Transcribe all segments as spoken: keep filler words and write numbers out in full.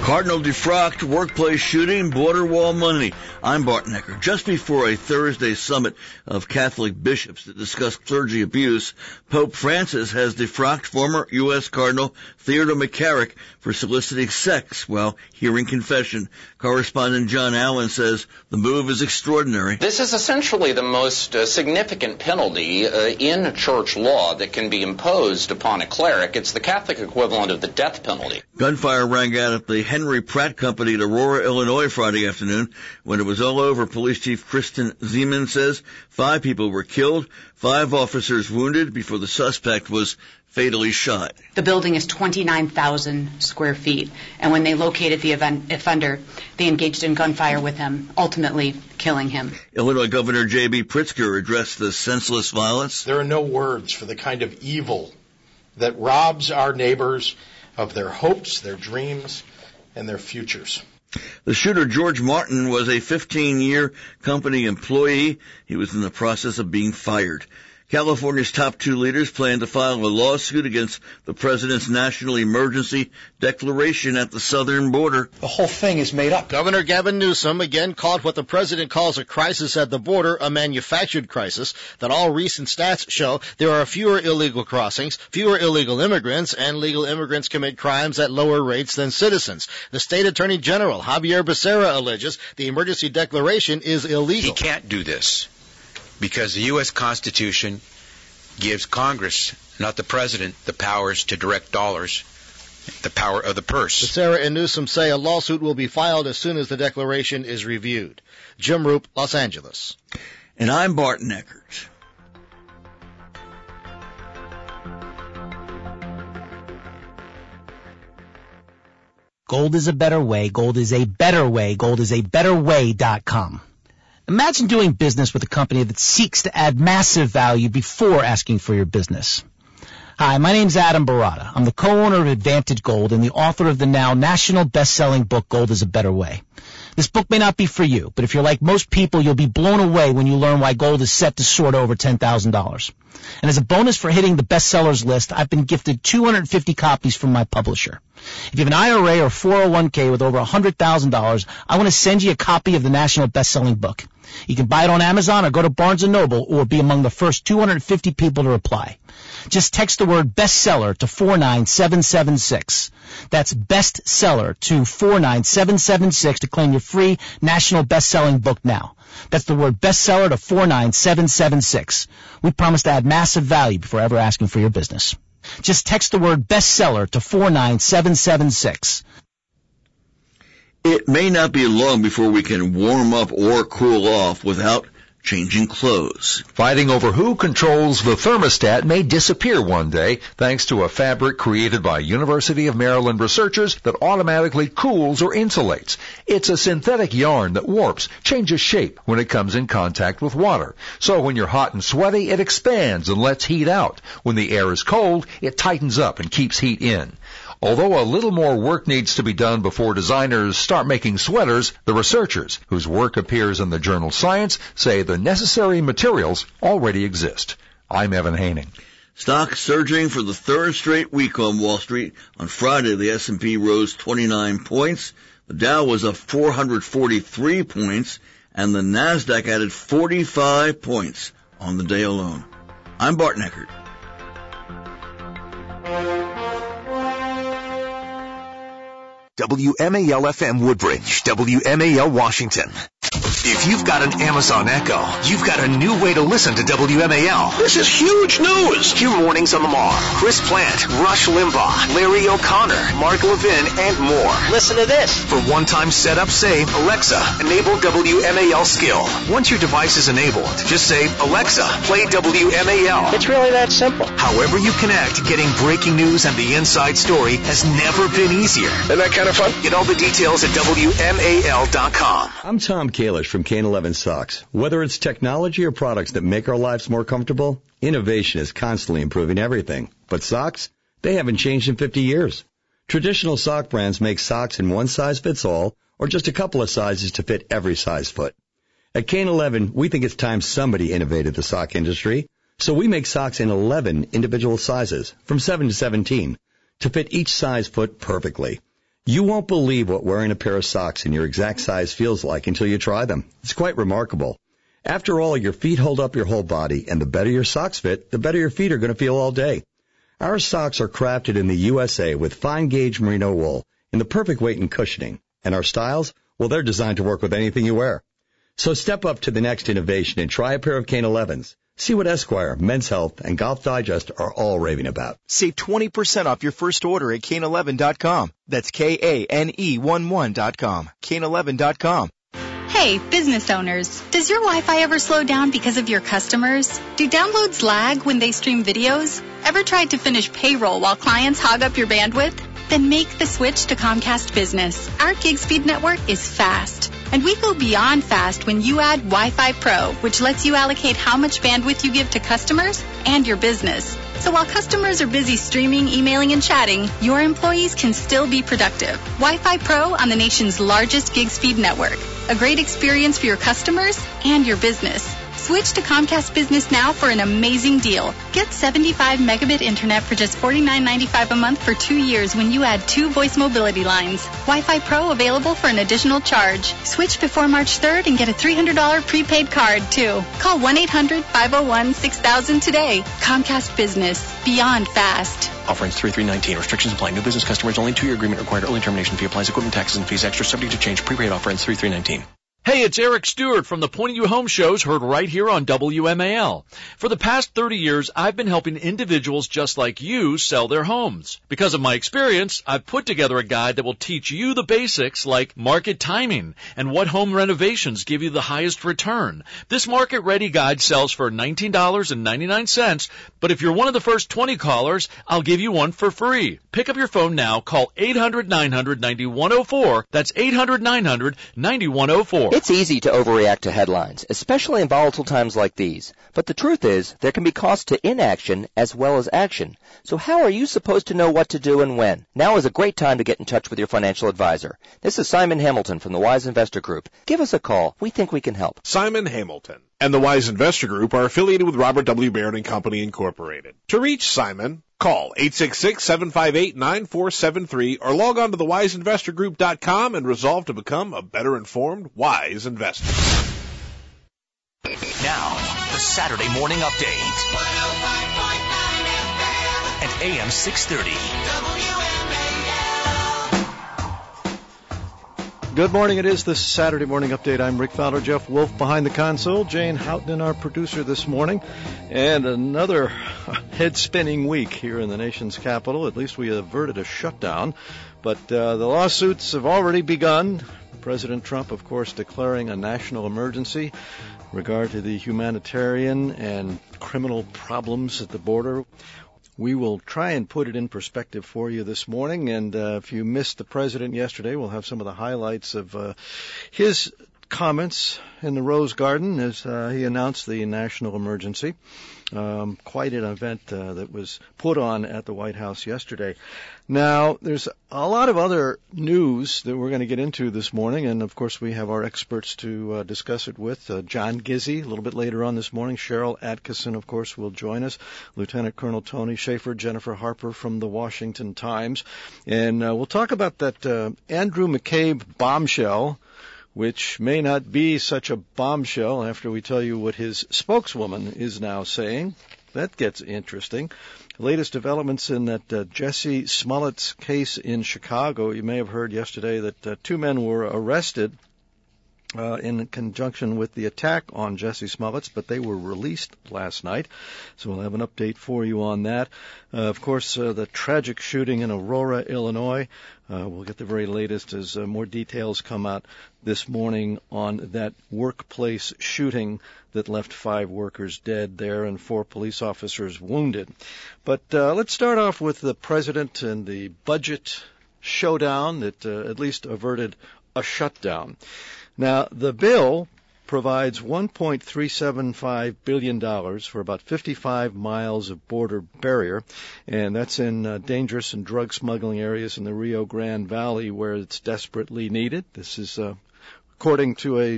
Cardinal defrocked, workplace shooting, border wall money. I'm Bart Necker. Just before a Thursday summit of Catholic bishops that discussed clergy abuse, Pope Francis has defrocked former U S Cardinal Theodore McCarrick for soliciting sex while hearing confession. Correspondent John Allen says the move is extraordinary. This is essentially the most uh, significant penalty uh, in church law that can be imposed upon a cleric. It's the Catholic equivalent of the death penalty. Gunfire rang out at the Henry Pratt Company in Aurora, Illinois Friday afternoon. When it was all over, Police Chief Kristen Zeman says five people were killed, five officers wounded before the suspect was fatally shot. The building is twenty-nine thousand square feet, and when they located the event, offender, they engaged in gunfire with him, ultimately killing him. Illinois Governor J B. Pritzker addressed the senseless violence. There are no words for the kind of evil that robs our neighbors of their hopes, their dreams, and their futures. The shooter, George Martin, was a fifteen-year company employee. He was in the process of being fired. California's top two leaders plan to file a lawsuit against the president's national emergency declaration at the southern border. The whole thing is made up. Governor Gavin Newsom again called what the president calls a crisis at the border a manufactured crisis, that all recent stats show there are fewer illegal crossings, fewer illegal immigrants, and legal immigrants commit crimes at lower rates than citizens. The state attorney general, Javier Becerra, alleges the emergency declaration is illegal. He can't do this, because the U S Constitution gives Congress, not the president, the powers to direct dollars, the power of the purse. Becerra and Newsom say a lawsuit will be filed as soon as the declaration is reviewed. Jim Roop, Los Angeles. And I'm Bart Neckert. Gold is a better way. Gold is a better way. Gold is a better way dot com. Imagine doing business with a company that seeks to add massive value before asking for your business. Hi, my name's Adam Barata. I'm the co-owner of Advantage Gold and the author of the now national best-selling book, Gold is a Better Way. This book may not be for you, but if you're like most people, you'll be blown away when you learn why gold is set to soar to over ten thousand dollars. And as a bonus for hitting the bestsellers list, I've been gifted two hundred fifty copies from my publisher. If you have an I R A or four oh one k with over one hundred thousand dollars, I want to send you a copy of the national best-selling book. You can buy it on Amazon or go to Barnes and Noble or be among the first two hundred fifty people to reply. Just text the word bestseller to four nine seven seven six. That's bestseller to four nine seven seven six to claim your free national best-selling book now. That's the word bestseller to four nine seven seven six. We promise to add massive value before ever asking for your business. Just text the word bestseller to four nine seven seven six. It may not be long before we can warm up or cool off without changing clothes. Fighting over who controls the thermostat may disappear one day thanks to a fabric created by University of Maryland researchers that automatically cools or insulates. It's a synthetic yarn that warps, changes shape when it comes in contact with water. So when you're hot and sweaty, it expands and lets heat out. When the air is cold, it tightens up and keeps heat in. Although a little more work needs to be done before designers start making sweaters, the researchers, whose work appears in the journal Science, say the necessary materials already exist. I'm Evan Haining. Stocks surging for the third straight week on Wall Street. On Friday, the S and P rose twenty-nine points. The Dow was up four hundred forty-three points, and the NASDAQ added forty-five points on the day alone. I'm Bart Neckert. W M A L F M Woodbridge, W M A L Washington. If you've got an Amazon Echo, you've got a new way to listen to W M A L. This is huge news. Hear Mornings on the Mar, Chris Plant, Rush Limbaugh, Larry O'Connor, Mark Levin, and more. Listen to this. For one-time setup, say, Alexa, enable W M A L skill. Once your device is enabled, just say, Alexa, play W M A L. It's really that simple. However you connect, getting breaking news and the inside story has never been easier. Isn't that kind of fun? Get all the details at W M A L dot com. I'm Tom Kalish from Kane eleven Socks. Whether it's technology or products that make our lives more comfortable, innovation is constantly improving everything. But socks? They haven't changed in fifty years. Traditional sock brands make socks in one size fits all, or just a couple of sizes to fit every size foot. At Kane eleven, we think it's time somebody innovated the sock industry, so we make socks in eleven individual sizes, from seven to seventeen, to fit each size foot perfectly. You won't believe what wearing a pair of socks in your exact size feels like until you try them. It's quite remarkable. After all, your feet hold up your whole body, and the better your socks fit, the better your feet are going to feel all day. Our socks are crafted in the U S A with fine-gauge merino wool in the perfect weight and cushioning. And our styles, well, they're designed to work with anything you wear. So step up to the next innovation and try a pair of Kane elevens. See what Esquire, Men's Health, and Golf Digest are all raving about. Save twenty percent off your first order at Kane eleven dot com. That's K A N E eleven dot com. Kane eleven dot com. Hey, business owners, does your Wi-Fi ever slow down because of your customers? Do downloads lag when they stream videos? Ever tried to finish payroll while clients hog up your bandwidth? Then make the switch to Comcast Business. Our gig speed network is fast. And we go beyond fast when you add Wi-Fi Pro, which lets you allocate how much bandwidth you give to customers and your business. So while customers are busy streaming, emailing, and chatting, your employees can still be productive. Wi-Fi Pro on the nation's largest gig speed network. A great experience for your customers and your business. Switch to Comcast Business now for an amazing deal. Get seventy-five megabit internet for just forty-nine ninety-five a month for two years when you add two voice mobility lines. Wi-Fi Pro available for an additional charge. Switch before March third and get a three hundred dollars prepaid card, too. Call one eight hundred five oh one six thousand today. Comcast Business. Beyond fast. Offerings three three nineteen. Restrictions apply. New business customers only. Two-year agreement required. Early termination fee applies. Equipment taxes and fees extra. Subject to change. Prepaid offer ends three three nineteen. Hey, it's Eric Stewart from the Pointing You Home shows heard right here on W M A L. For the past thirty years, I've been helping individuals just like you sell their homes. Because of my experience, I've put together a guide that will teach you the basics like market timing and what home renovations give you the highest return. This market-ready guide sells for nineteen dollars and ninety-nine cents, but if you're one of the first twenty callers, I'll give you one for free. Pick up your phone now. Call eight hundred nine hundred ninety-one oh four. That's eight hundred nine hundred ninety-one oh four. It's easy to overreact to headlines, especially in volatile times like these. But the truth is, there can be costs to inaction as well as action. So how are you supposed to know what to do and when? Now is a great time to get in touch with your financial advisor. This is Simon Hamilton from the Wise Investor Group. Give us a call. We think we can help. Simon Hamilton and the Wise Investor Group are affiliated with Robert W. Baird and Company, Incorporated. To reach Simon, call eight six six, seven five eight, nine four seven three or log on to the wise investor group dot com and resolve to become a better informed, wise investor. Now, the Saturday Morning Update. At A M six thirty. Good morning. It is the Saturday Morning Update. I'm Rick Fowler, Jeff Wolf behind the console, Jane Houghton, our producer this morning, and another head-spinning week here in the nation's capital. At least we averted a shutdown, but uh, the lawsuits have already begun. President Trump, of course, declaring a national emergency in regard to the humanitarian and criminal problems at the border. We will try and put it in perspective for you this morning, and uh, if you missed the president yesterday, we'll have some of the highlights of uh, his comments in the Rose Garden as uh, he announced the national emergency. Um, quite an event uh, that was put on at the White House yesterday. Now, there's a lot of other news that we're going to get into this morning, and of course we have our experts to uh, discuss it with. Uh, John Gizzi, a little bit later on this morning. Cheryl Atkinson, of course, will join us. Lieutenant Colonel Tony Schaefer, Jennifer Harper from the Washington Times. And uh, we'll talk about that uh, Andrew McCabe bombshell, which may not be such a bombshell after we tell you what his spokeswoman is now saying. That gets interesting. Latest developments in that uh, Jesse Smollett's case in Chicago. You may have heard yesterday that uh, two men were arrested uh, in conjunction with the attack on Jesse Smollett's, but they were released last night. So we'll have an update for you on that. Uh, of course, uh, the tragic shooting in Aurora, Illinois. Uh, we'll get the very latest as uh, more details come out this morning on that workplace shooting that left five workers dead there and four police officers wounded. But uh, let's start off with the president and the budget showdown that uh, at least averted a shutdown. Now, the bill provides one point three seven five billion dollars for about fifty-five miles of border barrier, and that's in uh, dangerous and drug smuggling areas in the Rio Grande Valley where it's desperately needed. This is uh, according to a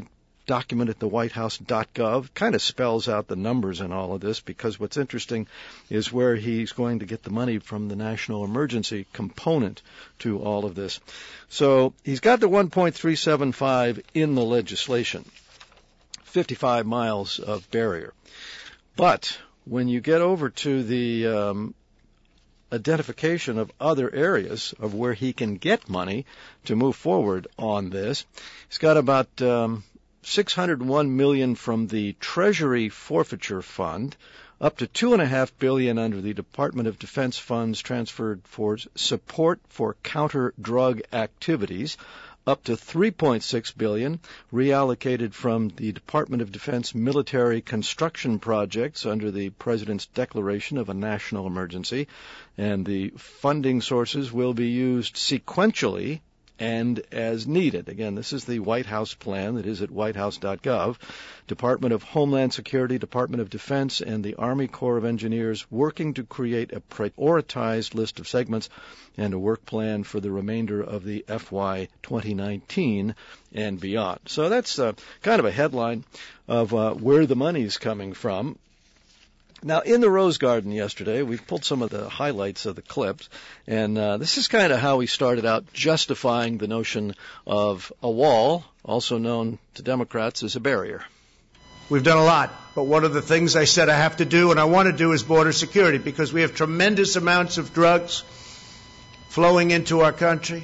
document at the white house dot gov. Kind of spells out the numbers in all of this, because what's interesting is where he's going to get the money from the national emergency component to all of this. So he's got the one point three seven five in the legislation, fifty-five miles of barrier. But when you get over to the um, identification of other areas of where he can get money to move forward on this, he's got about um, six hundred one million dollars from the Treasury Forfeiture Fund, up to two and a half billion under the Department of Defense funds transferred for support for counter-drug activities, up to three point six billion reallocated from the Department of Defense military construction projects under the President's declaration of a national emergency, and the funding sources will be used sequentially and as needed. Again, this is the White House plan that is at white house dot gov. Department of Homeland Security, Department of Defense, and the Army Corps of Engineers working to create a prioritized list of segments and a work plan for the remainder of the F Y twenty nineteen and beyond. So that's uh, kind of a headline of uh, where the money's coming from. Now, in the Rose Garden yesterday, we've pulled some of the highlights of the clips, and uh, this is kind of how we started out justifying the notion of a wall, also known to Democrats as a barrier. We've done a lot, but one of the things I said I have to do and I want to do is border security, because we have tremendous amounts of drugs flowing into our country,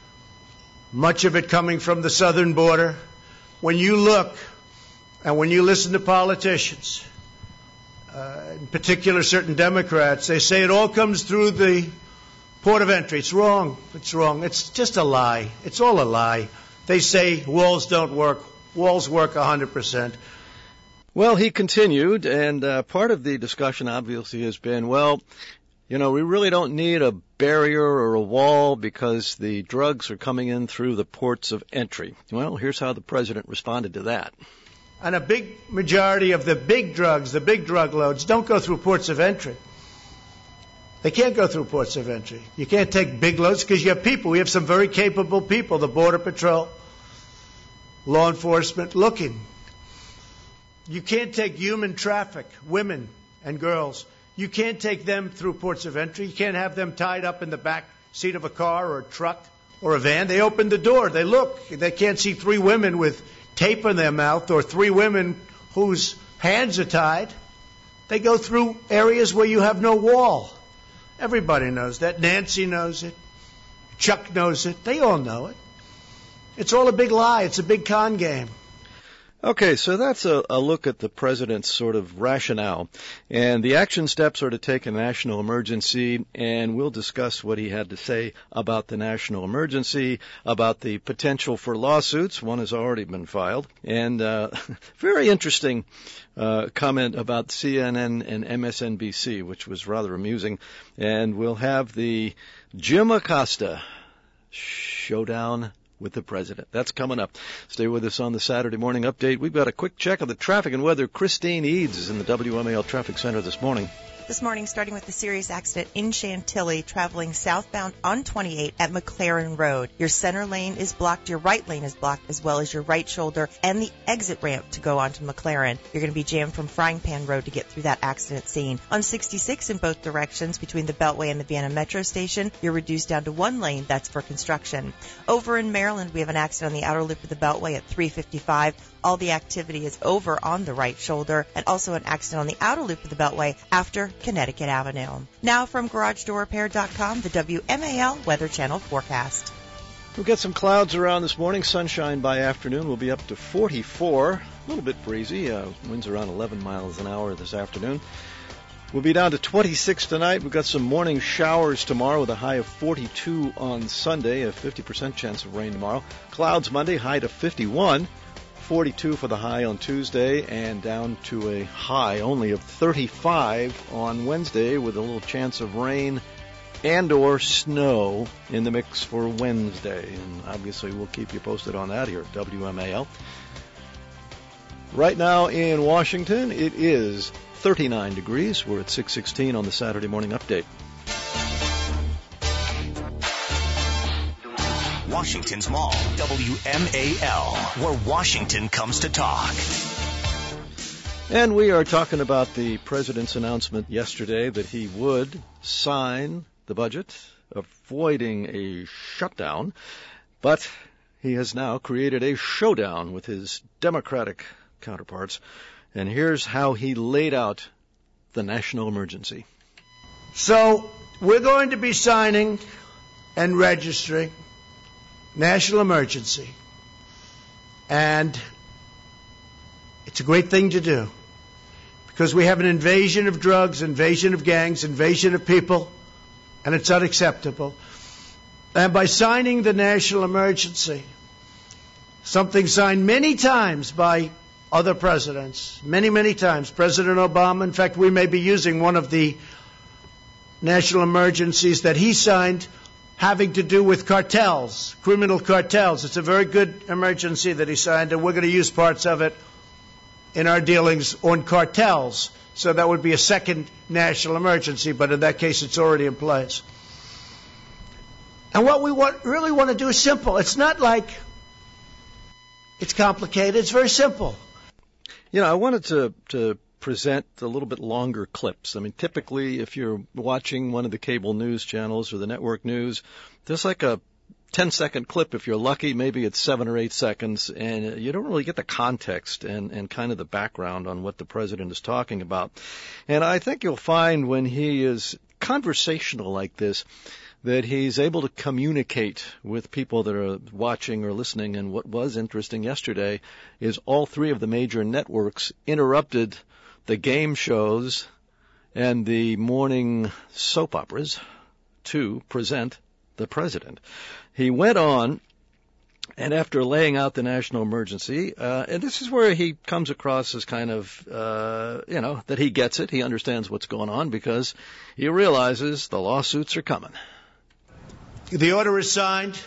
much of it coming from the southern border. When you look and when you listen to politicians, Uh, in particular certain Democrats, they say it all comes through the port of entry. It's wrong. It's wrong. It's just a lie. It's all a lie. They say walls don't work. Walls work one hundred percent. Well, he continued, and uh, part of the discussion obviously has been, well, you know, we really don't need a barrier or a wall because the drugs are coming in through the ports of entry. Well, here's how the president responded to that. And a big majority of the big drugs, the big drug loads, don't go through ports of entry. They can't go through ports of entry. You can't take big loads because you have people. We have some very capable people, the Border Patrol, law enforcement, looking. You can't take human traffic, women and girls. You can't take them through ports of entry. You can't have them tied up in the back seat of a car or a truck or a van. They open the door. They look. They can't see three women with tape in their mouth or three women whose hands are tied. They go through areas where you have no wall. Everybody knows that. Nancy knows it. Chuck knows it. They all know it. It's all a big lie. It's a big con game. Okay, so that's a, a look at the president's sort of rationale. And the action steps are to take a national emergency, and we'll discuss what he had to say about the national emergency, about the potential for lawsuits. One has already been filed. And uh very interesting uh comment about C N N and M S N B C, which was rather amusing. And we'll have the Jim Acosta showdown with the president. That's coming up. Stay with us on the Saturday Morning Update. We've got a quick check of the traffic and weather. Christine Eads is in the W M A L Traffic Center this morning. This morning, starting with the serious accident in Chantilly, traveling southbound on twenty-eight at McLaren Road. Your center lane is blocked, your right lane is blocked, as well as your right shoulder and the exit ramp to go onto McLaren. You're going to be jammed from Frying Pan Road to get through that accident scene. On sixty-six in both directions between the Beltway and the Vienna Metro Station, you're reduced down to one lane. That's for construction. Over in Maryland, we have an accident on the outer loop of the Beltway at three fifty-five. All the activity is over on the right shoulder, and also an accident on the outer loop of the Beltway after Connecticut Avenue. Now from Garage Door Repair dot com, the W M A L Weather Channel forecast. We've got some clouds around this morning. Sunshine by afternoon. We'll be up to forty-four. A little bit breezy. Uh, winds around eleven miles an hour this afternoon. We'll be down to twenty-six tonight. We've got some morning showers tomorrow with a high of forty-two on Sunday. A fifty percent chance of rain tomorrow. Clouds Monday, high to fifty-one. forty-two for the high on Tuesday, and down to a high only of thirty-five on Wednesday with a little chance of rain and or snow in the mix for Wednesday. And obviously we'll keep you posted on that here at W M A L. Right now in Washington, it is thirty-nine degrees. We're at six sixteen on the Saturday Morning Update. Washington's Mall. W M A L, where Washington comes to talk. And we are talking about the president's announcement yesterday that he would sign the budget, avoiding a shutdown. But he has now created a showdown with his Democratic counterparts. And here's how he laid out the national emergency. So we're going to be signing and registering national emergency. And it's a great thing to do because we have an invasion of drugs, invasion of gangs, invasion of people, and it's unacceptable. And by signing the national emergency, something signed many times by other presidents, many, many times, President Obama, in fact, we may be using one of the national emergencies that he signed having to do with cartels, criminal cartels. It's a very good emergency that he signed, and we're going to use parts of it in our dealings on cartels. So that would be a second national emergency, but in that case, it's already in place. And what we want, really want to do is simple. It's not like it's complicated. It's very simple. You know, I wanted to, to present a little bit longer clips. I mean, typically, if you're watching one of the cable news channels or the network news, there's like a ten-second clip. If you're lucky, maybe it's seven or eight seconds, and you don't really get the context and, and kind of the background on what the president is talking about. And I think you'll find when he is conversational like this, that he's able to communicate with people that are watching or listening. And what was interesting yesterday is all three of the major networks interrupted the game shows and the morning soap operas to present the president. He went on, and after laying out the national emergency, uh, and this is where he comes across as kind of, uh, you know, that he gets it. He understands what's going on because he realizes the lawsuits are coming. The order is signed,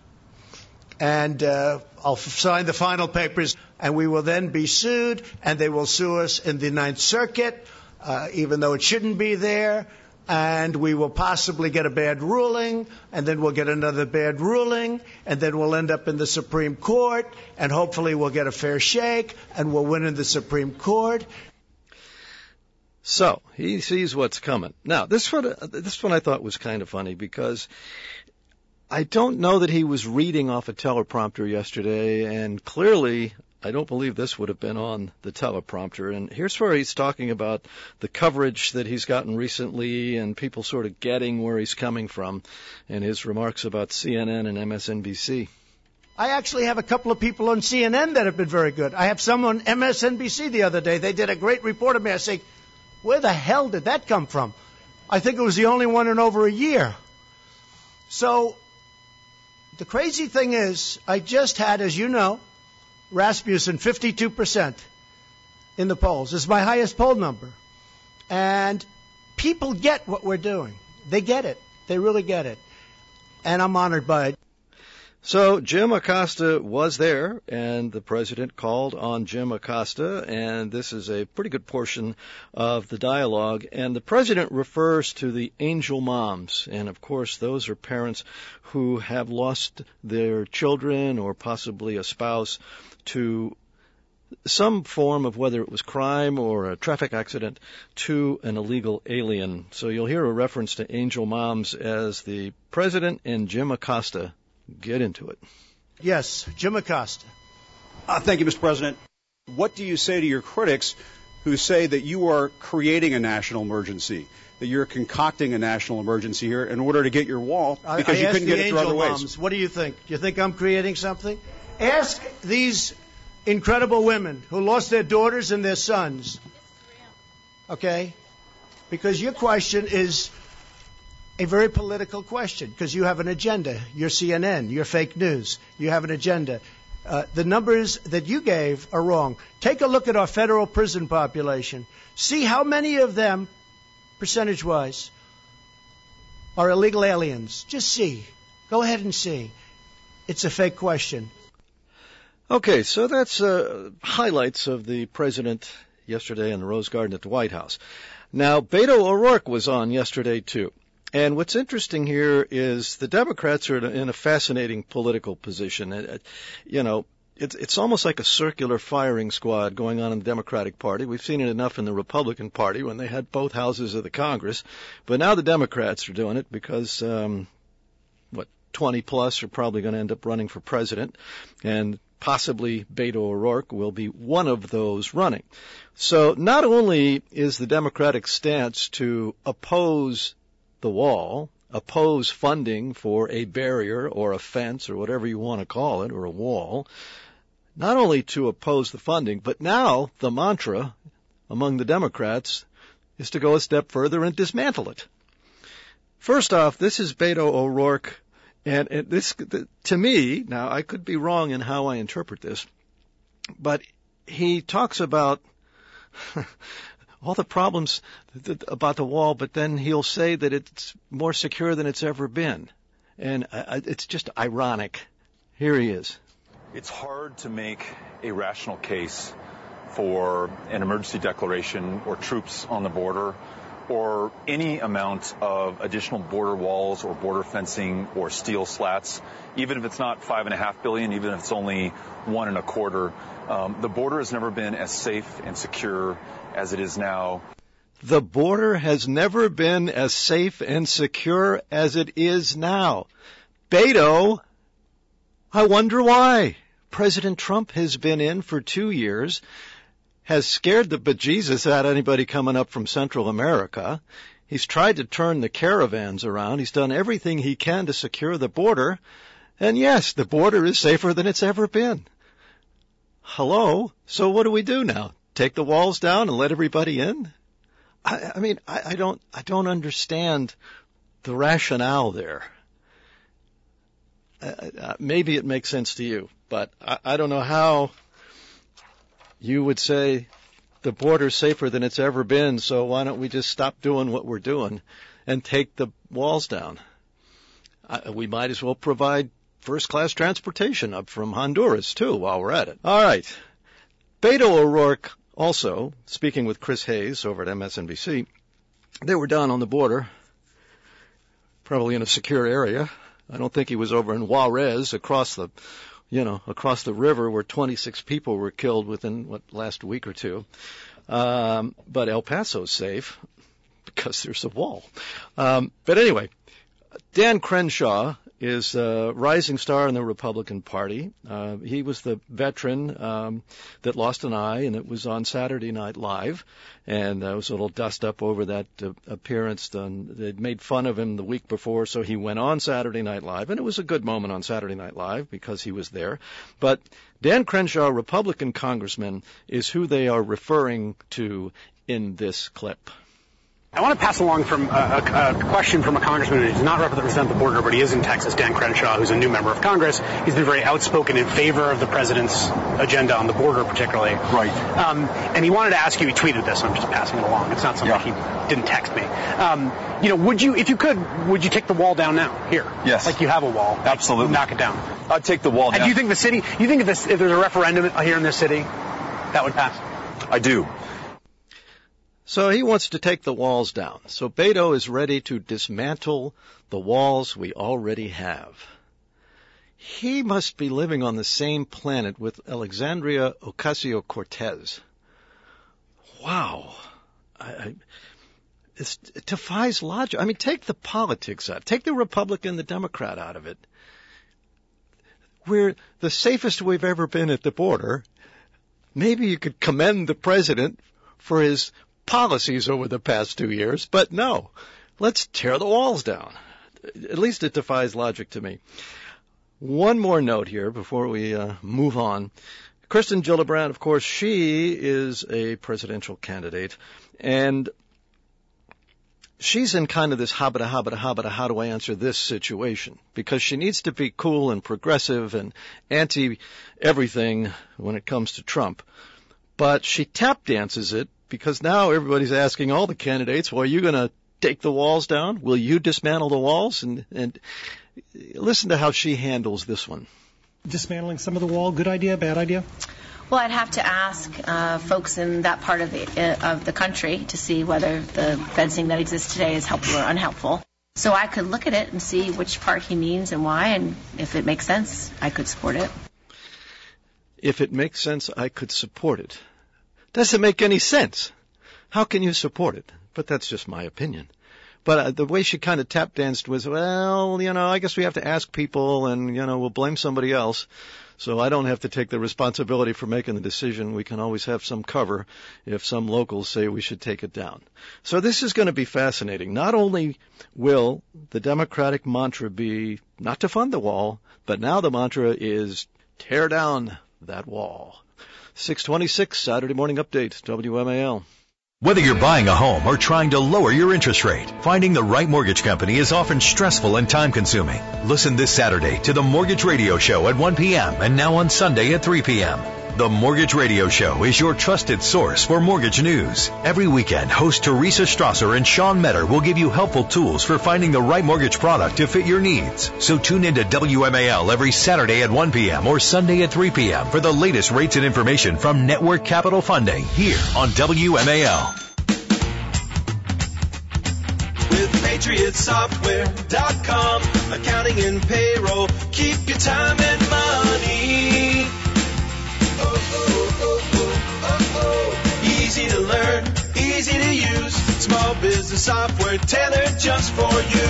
and uh, I'll sign the final papers, and we will then be sued, and they will sue us in the Ninth Circuit, uh, even though it shouldn't be there, and we will possibly get a bad ruling, and then we'll get another bad ruling, and then we'll end up in the Supreme Court, and hopefully we'll get a fair shake, and we'll win in the Supreme Court. So he sees what's coming. Now, this one, this one I thought was kind of funny because I don't know that he was reading off a teleprompter yesterday, and clearly I don't believe this would have been on the teleprompter. And here's where he's talking about the coverage that he's gotten recently and people sort of getting where he's coming from, and his remarks about C N N and M S N B C. I actually have a couple of people on C N N that have been very good. I have some on M S N B C the other day. They did a great report of me. I say, where the hell did that come from? I think it was the only one in over a year. So the crazy thing is, I just had, as you know, Rasmussen fifty-two percent in the polls. It's my highest poll number. And people get what we're doing. They get it. They really get it. And I'm honored by it. So Jim Acosta was there, and the president called on Jim Acosta, and this is a pretty good portion of the dialogue. And the president refers to the angel moms, and of course those are parents who have lost their children or possibly a spouse to some form of, whether it was crime or a traffic accident, to an illegal alien. So you'll hear a reference to angel moms as the president and Jim Acosta get into it. Yes, Jim Acosta. Uh, thank you, Mister President. What do you say to your critics who say that you are creating a national emergency, that you're concocting a national emergency here in order to get your wall because I, I you couldn't get it through other moms, ways? What do you think? Do you think I'm creating something? Ask these incredible women who lost their daughters and their sons. Okay? Because your question is a very political question, because you have an agenda. You're C N N. You're fake news. You have an agenda. Uh, the numbers that you gave are wrong. Take a look at our federal prison population. See how many of them, percentage-wise, are illegal aliens. Just see. Go ahead and see. It's a fake question. Okay, so that's uh, highlights of the president yesterday in the Rose Garden at the White House. Now, Beto O'Rourke was on yesterday, too. And what's interesting here is the Democrats are in a fascinating political position. You know, it's, it's almost like a circular firing squad going on in the Democratic Party. We've seen it enough in the Republican Party when they had both houses of the Congress. But now the Democrats are doing it because, um, what, twenty plus are probably going to end up running for president. And possibly Beto O'Rourke will be one of those running. So not only is the Democratic stance to oppose the wall, oppose funding for a barrier or a fence or whatever you want to call it, or a wall, not only to oppose the funding, but now the mantra among the Democrats is to go a step further and dismantle it. First off, this is Beto O'Rourke, and it, this, to me, now I could be wrong in how I interpret this, but he talks about all the problems about the wall, but then he'll say that it's more secure than it's ever been. And it's just ironic. Here he is. It's hard to make a rational case for an emergency declaration or troops on the border or any amount of additional border walls or border fencing or steel slats, even if it's not five and a half billion, even if it's only one and a quarter. Um, the border has never been as safe and secure as it is now. The border has never been as safe and secure as it is now. Beto, I wonder why. President Trump has been in for two years, has scared the bejesus out of anybody coming up from Central America. He's tried to turn the caravans around. He's done everything he can to secure the border. And yes, the border is safer than it's ever been. Hello? So what do we do now? Take the walls down and let everybody in? I, I mean, I, I don't, I don't understand the rationale there. Uh, uh, maybe it makes sense to you, but I, I don't know how you would say the border's safer than it's ever been, so why don't we just stop doing what we're doing and take the walls down? Uh, we might as well provide first-class transportation up from Honduras, too, while we're at it. All right. Beto O'Rourke also, speaking with Chris Hayes over at M S N B C, they were down on the border, probably in a secure area. I don't think he was over in Juarez across the, you know, across the river where twenty-six people were killed within, what, last week or two. Um, but El Paso's safe because there's a wall. Um, but anyway, Dan Crenshaw is a rising star in the Republican Party. Uh, he was the veteran um, that lost an eye, and it was on Saturday Night Live. And there was a little dust up over that uh, appearance. Done. They'd made fun of him the week before, so he went on Saturday Night Live. And it was a good moment on Saturday Night Live because he was there. But Dan Crenshaw, Republican congressman, is who they are referring to in this clip. I want to pass along from a, a, a question from a congressman who does not represent the border, but he is in Texas, Dan Crenshaw, who's a new member of Congress. He's been very outspoken in favor of the president's agenda on the border, particularly. Right. Um, and he wanted to ask you, he tweeted this, I'm just passing it along. It's not something yeah. he didn't text me. Um, you know, would you, if you could, would you take the wall down now, here? Yes. Like you have a wall. Absolutely. Knock it down. I'd take the wall down. And do you think the city, you think if, this, if there's a referendum here in this city, that would pass? I do. So he wants to take the walls down. So Beto is ready to dismantle the walls we already have. He must be living on the same planet with Alexandria Ocasio-Cortez. Wow. I, I, it's, it defies logic. I mean, take the politics out. Take the Republican, the Democrat out of it. We're the safest we've ever been at the border. Maybe you could commend the president for his policies over the past two years, but no, let's tear the walls down. At least it defies logic to me. One more note here before we uh, move on. Kirsten Gillibrand, of course, she is a presidential candidate, and she's in kind of this habita, habita, habita, how do I answer this situation? Because she needs to be cool and progressive and anti-everything when it comes to Trump. But she tap dances it because now everybody's asking all the candidates, well, are you going to take the walls down? Will you dismantle the walls? And, and listen to how she handles this one. Dismantling some of the wall, good idea, bad idea? Well, I'd have to ask uh, folks in that part of the uh, of the country to see whether the fencing that exists today is helpful or unhelpful. So I could look at it and see which part he means and why, and if it makes sense, I could support it. If it makes sense, I could support it. Does it make any sense? How can you support it? But that's just my opinion. But uh, the way she kind of tap danced was, well, you know, I guess we have to ask people and, you know, we'll blame somebody else. So I don't have to take the responsibility for making the decision. We can always have some cover if some locals say we should take it down. So this is going to be fascinating. Not only will the Democratic mantra be not to fund the wall, but now the mantra is tear down that wall. six twenty-six, Saturday Morning Update, W M A L. Whether you're buying a home or trying to lower your interest rate, finding the right mortgage company is often stressful and time-consuming. Listen this Saturday to the Mortgage Radio Show at one p.m. and now on Sunday at three p.m. The Mortgage Radio Show is your trusted source for mortgage news. Every weekend, host Teresa Strasser and Sean Metter will give you helpful tools for finding the right mortgage product to fit your needs. So tune in to W M A L every Saturday at one p.m. or Sunday at three p.m. for the latest rates and information from Network Capital Funding here on W M A L. With Patriot Software dot com, accounting and payroll, keep your time and money. Oh, oh, oh, oh, oh, oh. Easy to learn, easy to use, small business software tailored just for you.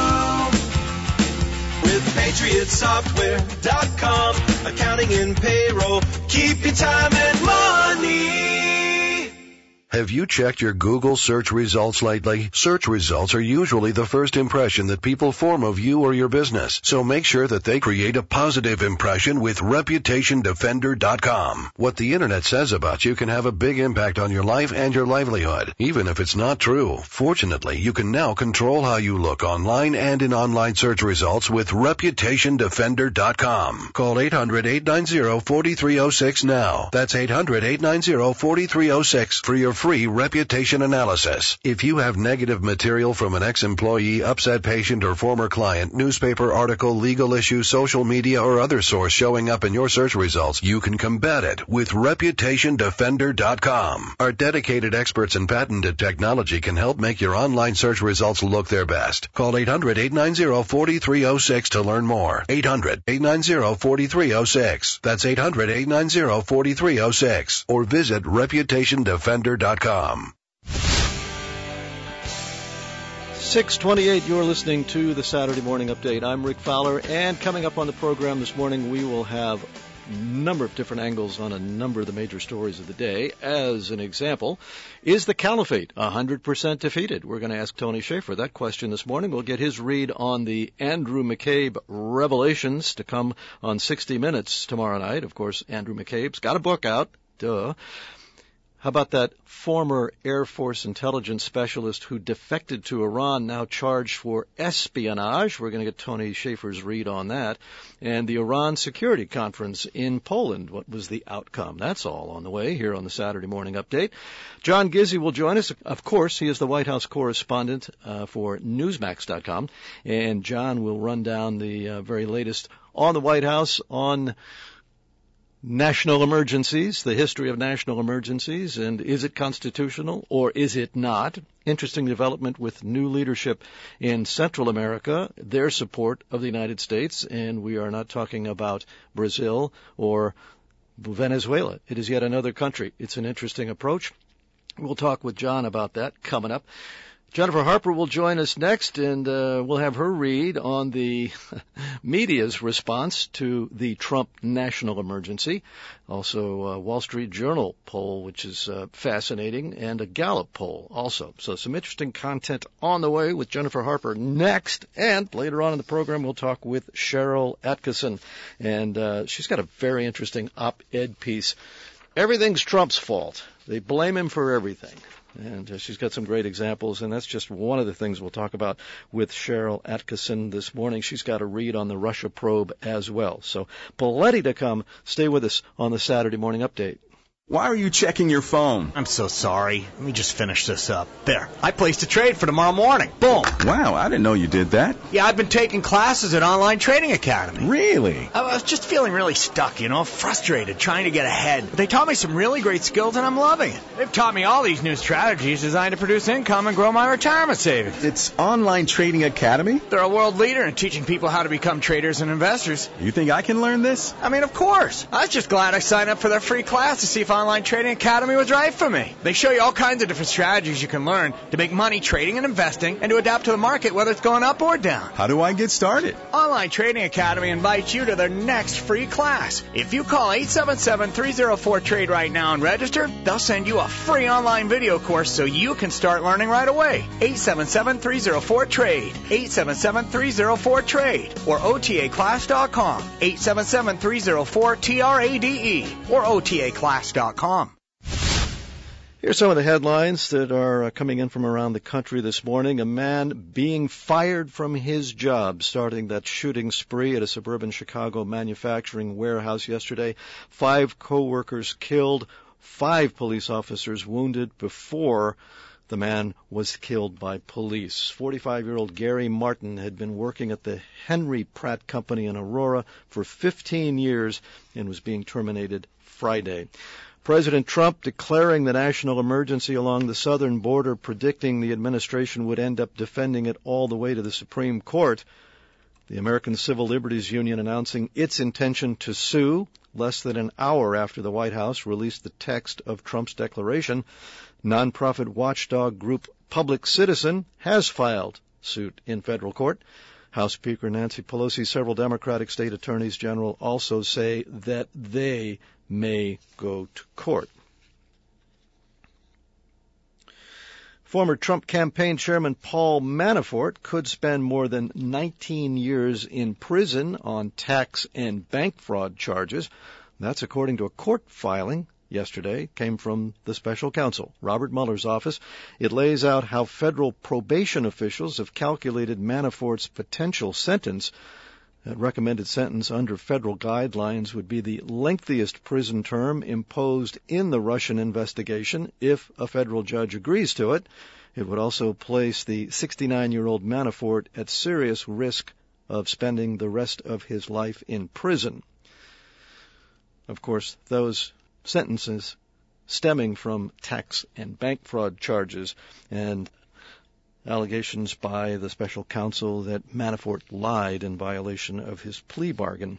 With Patriot Software dot com, accounting and payroll, keep your time and money. Have you checked your Google search results lately? Search results are usually the first impression that people form of you or your business, so make sure that they create a positive impression with Reputation Defender dot com. What the internet says about you can have a big impact on your life and your livelihood, even if it's not true. Fortunately, you can now control how you look online and in online search results with Reputation Defender dot com. Call eight hundred, eight nine zero, four three zero six now. That's eight hundred, eight nine zero, four three zero six for your free reputation analysis. If you have negative material from an ex-employee, upset patient, or former client, newspaper article, legal issue, social media, or other source showing up in your search results, you can combat it with Reputation Defender dot com. Our dedicated experts in patented technology can help make your online search results look their best. Call eight hundred, eight nine zero, four three zero six to learn more. eight hundred, eight nine zero, four three zero six. That's eight hundred, eight nine zero, four three zero six. Or visit Reputation Defender dot com. six twenty-eight, you're listening to the Saturday Morning Update. I'm Rick Fowler, and coming up on the program this morning, we will have a number of different angles on a number of the major stories of the day. As an example, is the caliphate one hundred percent defeated? We're going to ask Tony Shaffer that question this morning. We'll get his read on the Andrew McCabe revelations to come on sixty minutes tomorrow night. Of course, Andrew McCabe's got a book out. Duh. How about that former Air Force intelligence specialist who defected to Iran, now charged for espionage? We're going to get Tony Shaffer's read on that. And the Iran Security Conference in Poland, what was the outcome? That's all on the way here on the Saturday Morning Update. John Gizzi will join us. Of course, he is the White House correspondent uh, for Newsmax dot com. And John will run down the uh, very latest on the White House, on national emergencies, the history of national emergencies, and is it constitutional or is it not? Interesting development with new leadership in Central America, their support of the United States, and we are not talking about Brazil or Venezuela. It is yet another country. It's an interesting approach. We'll talk with John about that coming up. Jennifer Harper will join us next, and uh, we'll have her read on the media's response to the Trump national emergency. Also, a Wall Street Journal poll, which is uh, fascinating, and a Gallup poll also. So some interesting content on the way with Jennifer Harper next. And later on in the program, we'll talk with Cheryl Atkinson. And uh, she's got a very interesting op-ed piece. Everything's Trump's fault. They blame him for everything. And uh, she's got some great examples, and that's just one of the things we'll talk about with Cheryl Atkinson this morning. She's got a read on the Russia probe as well. So plenty to come. Stay with us on the Saturday Morning Update. Why are you checking your phone? I'm so sorry. Let me just finish this up. There. I placed a trade for tomorrow morning. Boom. Wow, I didn't know you did that. Yeah, I've been taking classes at Online Trading Academy. Really? I was just feeling really stuck, you know, frustrated, trying to get ahead. But they taught me some really great skills, and I'm loving it. They've taught me all these new strategies designed to produce income and grow my retirement savings. It's Online Trading Academy? They're a world leader in teaching people how to become traders and investors. You think I can learn this? I mean, of course. I was just glad I signed up for their free class to see if Online Trading Academy was right for me. They show you all kinds of different strategies you can learn to make money trading and investing and to adapt to the market whether it's going up or down. How do I get started? Online Trading Academy invites you to their next free class. If you call eight seven seven, three oh four, trade right now and register, they'll send you a free online video course so you can start learning right away. eight seven seven, three oh four, trade. eight seven seven, three oh four, trade. Or O T A class dot com. eight seven seven, three oh four, trade. Or O T A class dot com. Here's some of the headlines that are uh, coming in from around the country this morning. A man being fired from his job, starting that shooting spree at a suburban Chicago manufacturing warehouse yesterday. Five co-workers killed, five police officers wounded before the man was killed by police. forty-five-year-old Gary Martin had been working at the Henry Pratt Company in Aurora for fifteen years and was being terminated Friday. President Trump declaring the national emergency along the southern border, predicting the administration would end up defending it all the way to the Supreme Court. The American Civil Liberties Union announcing its intention to sue less than an hour after the White House released the text of Trump's declaration. Nonprofit watchdog group Public Citizen has filed suit in federal court. House Speaker Nancy Pelosi, several Democratic state attorneys general also say that they may go to court. Former Trump campaign chairman Paul Manafort could spend more than nineteen years in prison on tax and bank fraud charges. That's according to a court filing yesterday, came from the special counsel, Robert Mueller's office. It lays out how federal probation officials have calculated Manafort's potential sentence. That recommended sentence under federal guidelines would be the lengthiest prison term imposed in the Russian investigation if a federal judge agrees to it. It would also place the sixty-nine-year-old Manafort at serious risk of spending the rest of his life in prison. Of course, those sentences stemming from tax and bank fraud charges and allegations by the special counsel that Manafort lied in violation of his plea bargain.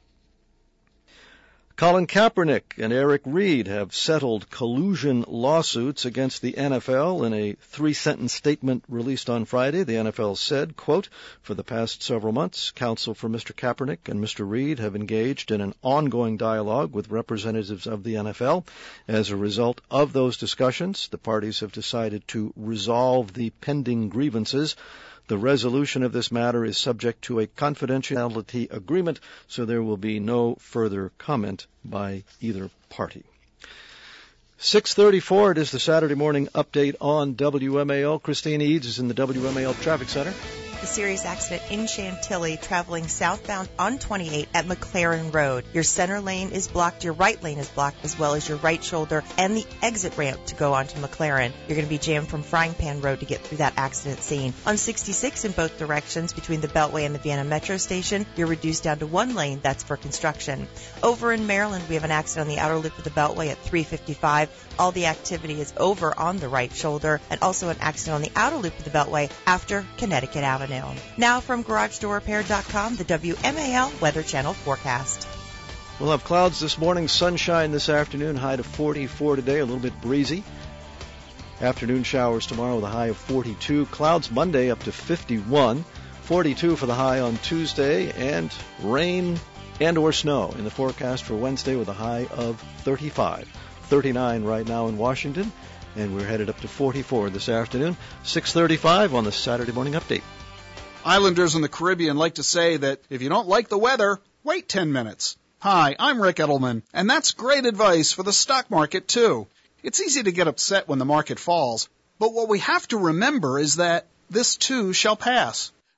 Colin Kaepernick and Eric Reid have settled collusion lawsuits against the N F L. In a three-sentence statement released on Friday, the N F L said, quote, for the past several months, counsel for Mister Kaepernick and Mister Reid have engaged in an ongoing dialogue with representatives of the N F L. As a result of those discussions, the parties have decided to resolve the pending grievances. The resolution of this matter is subject to a confidentiality agreement, so there will be no further comment by either party. six thirty-four, it is the Saturday morning update on W M A L. Christine Eads is in the W M A L Traffic Center. A serious accident in Chantilly traveling southbound on twenty-eight at McLaren Road. Your center lane is blocked, your right lane is blocked, as well as your right shoulder and the exit ramp to go onto McLaren. You're going to be jammed from Frying Pan Road to get through that accident scene. On sixty-six in both directions between the Beltway and the Vienna Metro Station, you're reduced down to one lane. That's for construction. Over in Maryland, we have an accident on the outer loop of the Beltway at three fifty-five. All the activity is over on the right shoulder, and also an accident on the outer loop of the Beltway after Connecticut Avenue. Now from Garage Door Repair dot com, the W M A L Weather Channel forecast. We'll have clouds this morning, sunshine this afternoon, high to forty-four today, a little bit breezy. Afternoon showers tomorrow with a high of forty-two. Clouds Monday up to fifty-one. forty-two for the high on Tuesday, and rain and or snow in the forecast for Wednesday with a high of thirty-five. thirty-nine right now in Washington, and we're headed up to forty-four this afternoon. six thirty-five on the Saturday Morning Update. Islanders in the Caribbean like to say that if you don't like the weather, wait ten minutes. Hi, I'm Rick Edelman, and that's great advice for the stock market, too. It's easy to get upset when the market falls, but what we have to remember is that this, too, shall pass.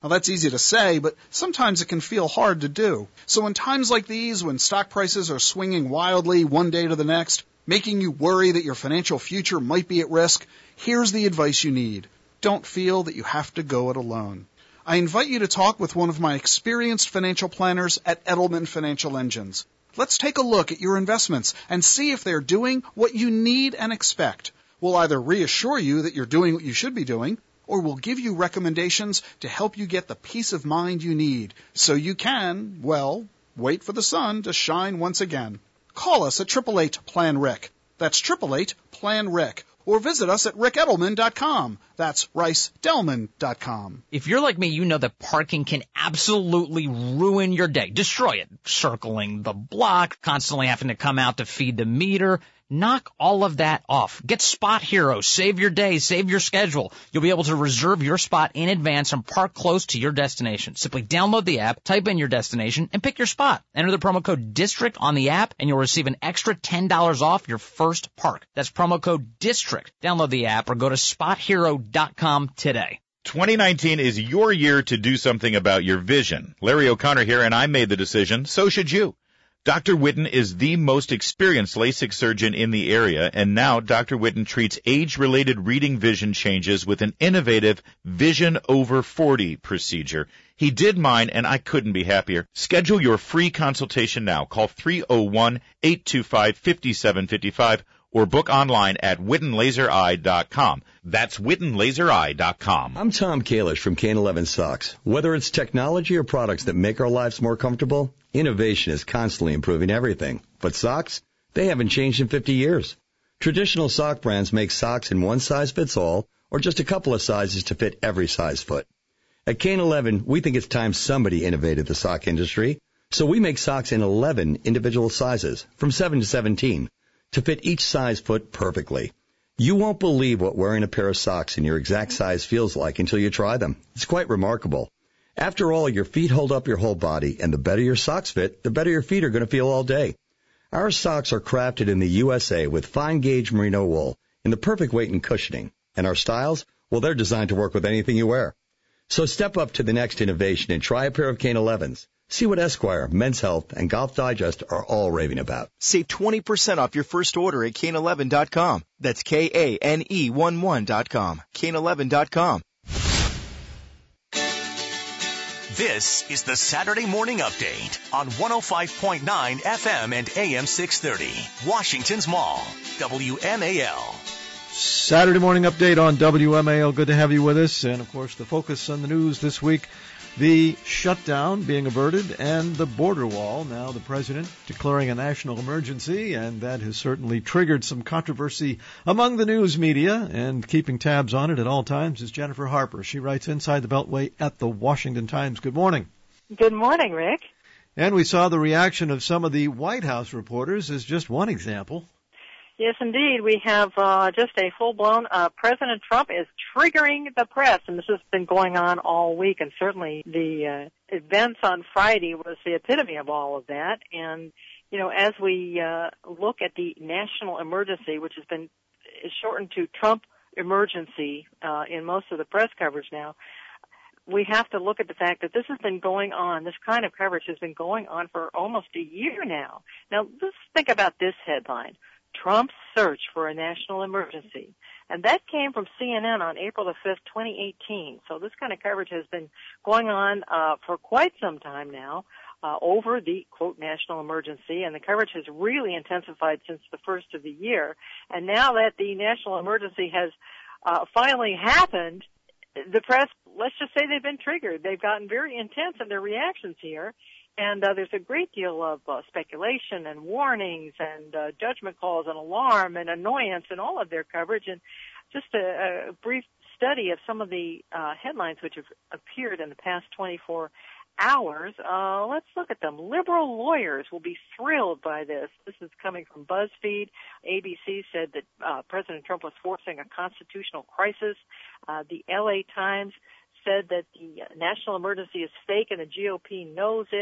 Now, that's easy to say, but sometimes it can feel hard to do. So in times like these, when stock prices are swinging wildly one day to the next, making you worry that your financial future might be at risk, here's the advice you need. Don't feel that you have to go it alone. I invite you to talk with one of my experienced financial planners at Edelman Financial Engines. Let's take a look at your investments and see if they're doing what you need and expect. We'll either reassure you that you're doing what you should be doing, or we'll give you recommendations to help you get the peace of mind you need so you can, well, wait for the sun to shine once again. Call us at eight eight eight, P L A N, R I C. That's eight eight eight, P L A N, R I C. Or visit us at rick edelman dot com. That's rice delman dot com. If you're like me, you know that parking can absolutely ruin your day, destroy it. Circling the block, constantly having to come out to feed the meter. Knock all of that off. Get Spot Hero. Save your day. Save your schedule. You'll be able to reserve your spot in advance and park close to your destination. Simply download the app, type in your destination, and pick your spot. Enter the promo code DISTRICT on the app, and you'll receive an extra ten dollars off your first park. That's promo code DISTRICT. Download the app or go to spot hero dot com today. twenty nineteen is your year to do something about your vision. Larry O'Connor here, and I made the decision. So should you. Doctor Witten is the most experienced LASIK surgeon in the area, and now Doctor Witten treats age-related reading vision changes with an innovative Vision Over forty procedure. He did mine, and I couldn't be happier. Schedule your free consultation now. Call three oh one, eight two five, five seven five five or book online at witten laser eye dot com. That's witten laser eye dot com. I'm Tom Kalish from Kane eleven Socks. Whether it's technology or products that make our lives more comfortable, innovation is constantly improving everything. But socks? They haven't changed in fifty years. Traditional sock brands make socks in one size fits all or just a couple of sizes to fit every size foot. At Kane eleven, we think it's time somebody innovated the sock industry. So we make socks in eleven individual sizes, from seven to seventeen, to fit each size foot perfectly. You won't believe what wearing a pair of socks in your exact size feels like until you try them. It's quite remarkable. After all, your feet hold up your whole body, and the better your socks fit, the better your feet are going to feel all day. Our socks are crafted in the U S A with fine-gauge merino wool in the perfect weight and cushioning. And our styles, well, they're designed to work with anything you wear. So step up to the next innovation and try a pair of Kane elevens. See what Esquire, Men's Health, and Golf Digest are all raving about. Save twenty percent off your first order at kane eleven dot com. That's K A N E eleven dot com. kane eleven dot com. This is the Saturday Morning Update on one oh five point nine F M and A M six thirty, Washington's Mall, W M A L. Saturday Morning Update on W M A L. Good to have you with us. And, of course, the focus on the news this week, the shutdown being averted and the border wall. Now the president declaring a national emergency, and that has certainly triggered some controversy among the news media. And keeping tabs on it at all times is Jennifer Harper. She writes Inside the Beltway at the Washington Times. Good morning. Good morning, Rick. And we saw the reaction of some of the White House reporters as just one example. Yes, indeed. We have uh, just a full-blown uh, President Trump is triggering the press, and this has been going on all week, and certainly the uh, events on Friday was the epitome of all of that. And, you know, as we uh, look at the national emergency, which has been shortened to Trump emergency uh, in most of the press coverage now, we have to look at the fact that this has been going on, this kind of coverage has been going on for almost a year now. Now, let's think about this headline. Trump's search for a national emergency. And that came from C N N on April the fifth, twenty eighteen. So this kind of coverage has been going on uh, for quite some time now uh, over the, quote, national emergency. And the coverage has really intensified since the first of the year. And now that the national emergency has uh, finally happened, the press, let's just say they've been triggered. They've gotten very intense in their reactions here. And uh, there's a great deal of uh, speculation and warnings and uh, judgment calls and alarm and annoyance in all of their coverage. And just a, a brief study of some of the uh, headlines which have appeared in the past twenty-four hours. Uh, let's look at them. Liberal lawyers will be thrilled by this. This is coming from BuzzFeed. A B C said that uh, President Trump was forcing a constitutional crisis. Uh, the L A Times said that the national emergency is fake and the G O P knows it.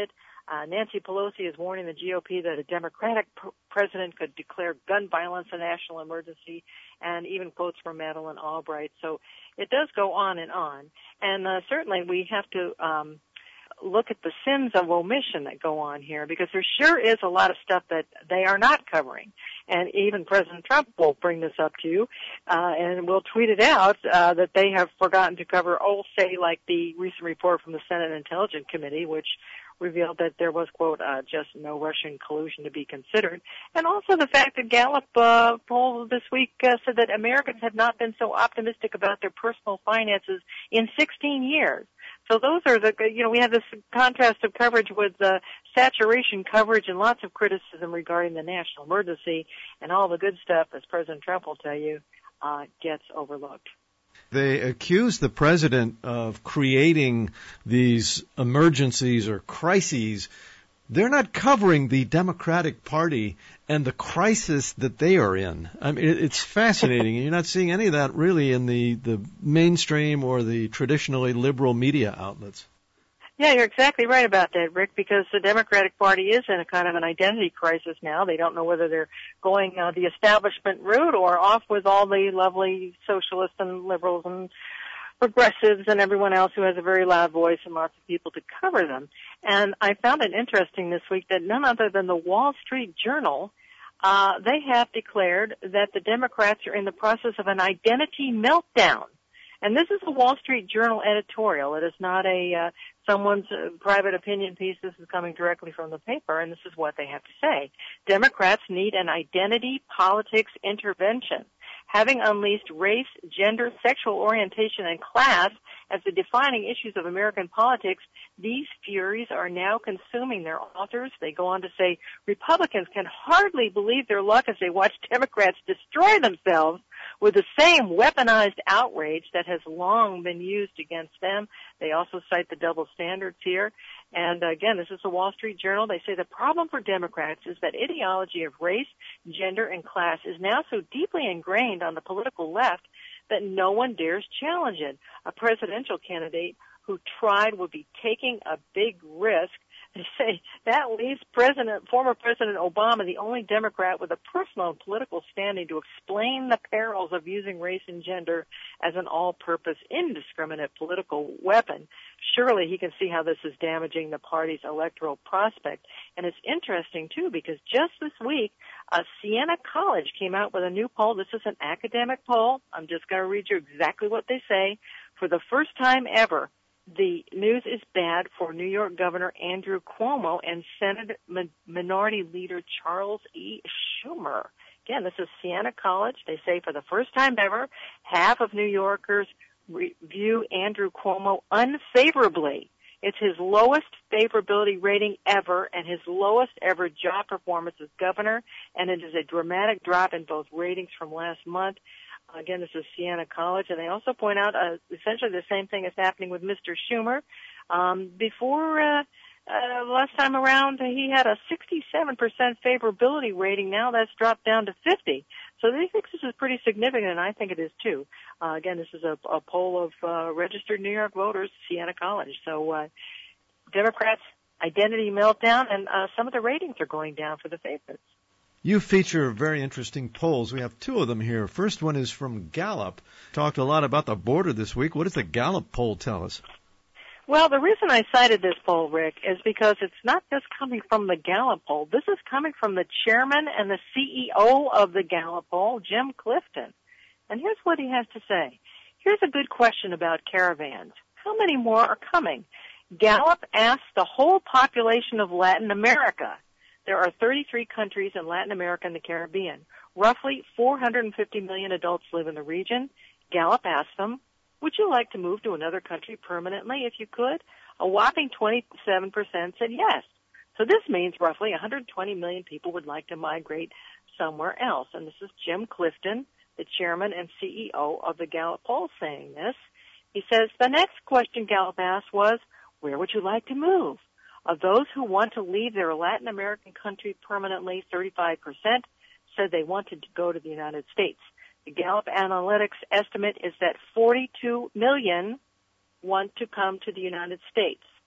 Uh, Nancy Pelosi is warning the G O P that a Democratic pr- president could declare gun violence a national emergency, and even quotes from Madeleine Albright. So it does go on and on. And uh, certainly we have to um, look at the sins of omission that go on here, because there sure is a lot of stuff that they are not covering. And even President Trump will bring this up to you, uh, and will tweet it out, uh, that they have forgotten to cover, oh, say, like the recent report from the Senate Intelligence Committee, which revealed that there was, quote, uh, just no Russian collusion to be considered. And also the fact that Gallup uh, poll this week uh, said that Americans have not been so optimistic about their personal finances in sixteen years. So those are the, you know, we have this contrast of coverage with uh, saturation coverage and lots of criticism regarding the national emergency, and all the good stuff, as President Trump will tell you, uh, gets overlooked. They accuse the president of creating these emergencies or crises. They're not covering the Democratic Party and the crisis that they are in. I mean, it's fascinating. You're not seeing any of that really in the, the mainstream or the traditionally liberal media outlets. Yeah, you're exactly right about that, Rick, because the Democratic Party is in a kind of an identity crisis now. They don't know whether they're going uh, the establishment route or off with all the lovely socialists and liberals and progressives and everyone else who has a very loud voice and lots of people to cover them. And I found it interesting this week that none other than the Wall Street Journal, uh, they have declared that the Democrats are in the process of an identity meltdown. And this is a Wall Street Journal editorial. It is not a uh, someone's uh, private opinion piece. This is coming directly from the paper, and this is what they have to say. Democrats need an identity politics intervention. Having unleashed race, gender, sexual orientation, and class as the defining issues of American politics, these furies are now consuming their authors. They go on to say, Republicans can hardly believe their luck as they watch Democrats destroy themselves with the same weaponized outrage that has long been used against them. They also cite the double standards here. And again, this is the Wall Street Journal. They say the problem for Democrats is that ideology of race, gender, and class is now so deeply ingrained on the political left that no one dares challenge it. A presidential candidate who tried would be taking a big risk. They say that leaves President, former President Obama, the only Democrat with a personal and political standing to explain the perils of using race and gender as an all-purpose, indiscriminate political weapon. Surely he can see how this is damaging the party's electoral prospect. And it's interesting, too, because just this week, uh, Siena College came out with a new poll. This is an academic poll. I'm just going to read you exactly what they say. For the first time ever, the news is bad for New York Governor Andrew Cuomo and Senate Minority Leader Charles E. Schumer. Again, this is Siena College. They say for the first time ever, half of New Yorkers re- view Andrew Cuomo unfavorably. It's his lowest favorability rating ever and his lowest ever job performance as governor, and it is a dramatic drop in both ratings from last month. Again, this is Siena College, and they also point out uh, essentially the same thing is happening with Mister Schumer. Um, before uh, uh, last time around, he had a sixty-seven percent favorability rating. Now that's dropped down to fifty. So they think this is pretty significant, and I think it is too. Uh, again, this is a, a poll of uh, registered New York voters, Siena College. So uh, Democrats' identity meltdown, and uh, some of the ratings are going down for the favorites. You feature very interesting polls. We have two of them here. First one is from Gallup. Talked a lot about the border this week. What does the Gallup poll tell us? Well, the reason I cited this poll, Rick, is because it's not just coming from the Gallup poll. This is coming from the chairman and the C E O of the Gallup poll, Jim Clifton. And here's what he has to say. Here's a good question about caravans. How many more are coming? Gallup asked the whole population of Latin America. There are thirty-three countries in Latin America and the Caribbean. Roughly four hundred fifty million adults live in the region. Gallup asked them, would you like to move to another country permanently if you could? A whopping twenty-seven percent said yes. So this means roughly one hundred twenty million people would like to migrate somewhere else. And this is Jim Clifton, the chairman and C E O of the Gallup poll, saying this. He says, the next question Gallup asked was, where would you like to move? Of those who want to leave their Latin American country permanently, thirty-five percent said they wanted to go to the United States. The Gallup Analytics estimate is that forty-two million want to come to the United States.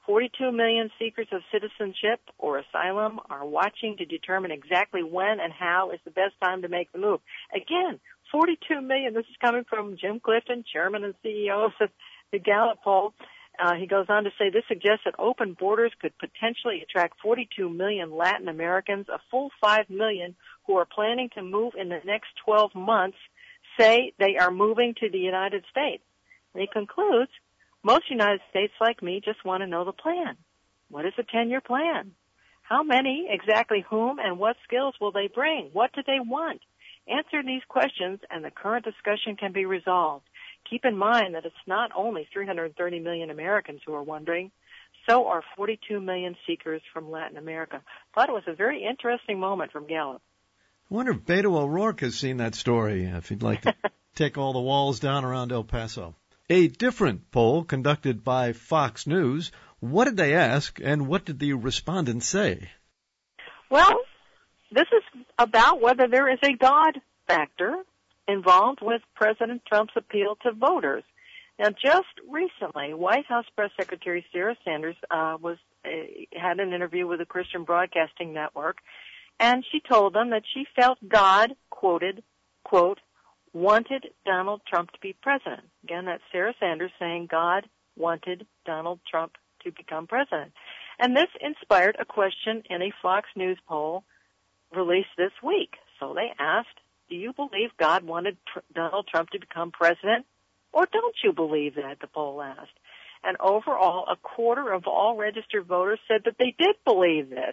forty-two million seekers of citizenship or asylum are watching to determine exactly when and how is the best time to make the move. Again, forty-two million. This is coming from Jim Clifton, chairman and C E O of the Gallup poll. Uh, he goes on to say this suggests that open borders could potentially attract forty-two million Latin Americans, a full five million who are planning to move in the next twelve months, say they are moving to the United States. And he concludes, most United States like me just want to know the plan. What is the ten-year plan? How many, exactly whom, and what skills will they bring? What do they want? Answer these questions and the current discussion can be resolved. Keep in mind that it's not only three hundred thirty million Americans who are wondering, so are forty-two million seekers from Latin America. Thought it was a very interesting moment from Gallup. I wonder if Beto O'Rourke has seen that story, if he'd like to take all the walls down around El Paso. A different poll conducted by Fox News. What did they ask, and what did the respondents say? Well, this is about whether there is a God factor involved with President Trump's appeal to voters. Now, just recently, White House Press Secretary Sarah Sanders uh, was uh, had an interview with the Christian Broadcasting Network, and she told them that she felt God, quoted, quote, wanted Donald Trump to be president. Again, that's Sarah Sanders saying God wanted Donald Trump to become president. And this inspired a question in a Fox News poll released this week. So they asked, do you believe God wanted tr- Donald Trump to become president, or don't you believe that, the poll asked. And overall, a quarter of all registered voters said that they did believe this.